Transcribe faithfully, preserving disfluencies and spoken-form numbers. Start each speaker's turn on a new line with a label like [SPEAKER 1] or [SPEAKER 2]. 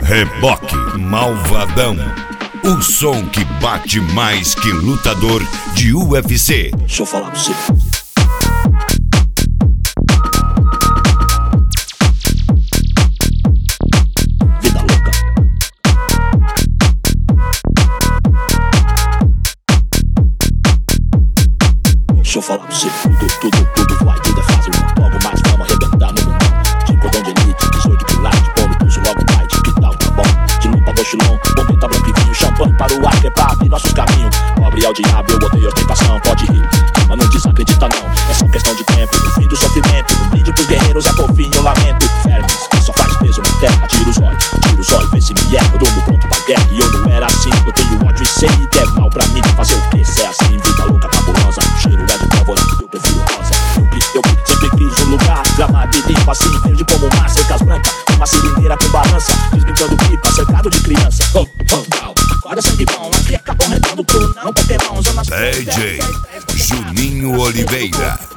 [SPEAKER 1] Reboque Malvadão. O som que bate mais que lutador de U F C.
[SPEAKER 2] Deixa eu falar pra você. Vida louca. Deixa eu falar pra você. Tudo, tudo, tudo vai, tudo é fácil. Logo mais vamos arrebentar no mundo. De cordão de elite, dezoito quilates de pão no pulso, logo vai, de que tal, tá bom? De luta, mochilão, bombeta, branco e vinho, champanhe para o ar, que é pra abrir nossos caminhos. Pobre ao diabo, eu odeio ostentação, pode rir, mas não desacredita não. É só questão de tempo, do fim do sofrimento. Um brinde pros guerreiros, é por fim, eu lamento. Vermes, que só faz peso na terra, tira os olhos, tira os olhos, vê se me erra. Eu durmo pronto pra guerra, e eu não era assim. Eu tenho ódio e sei que é mal pra mim. Fazer o que, se é assim, vida louca, cabulosa. O cheiro é de pólvora, eu prefiro rosa. Eu que, eu que sempre quis um lugar gramado e limpo assim, verde como mar, cercas brancas, uma cilindeira com balança, desbrincando pipa, cercado de criança. Oh, oh, olha sangue bom, aqui é capão redondo, tu não Pokémon, zona
[SPEAKER 1] D J Juninho Oliveira.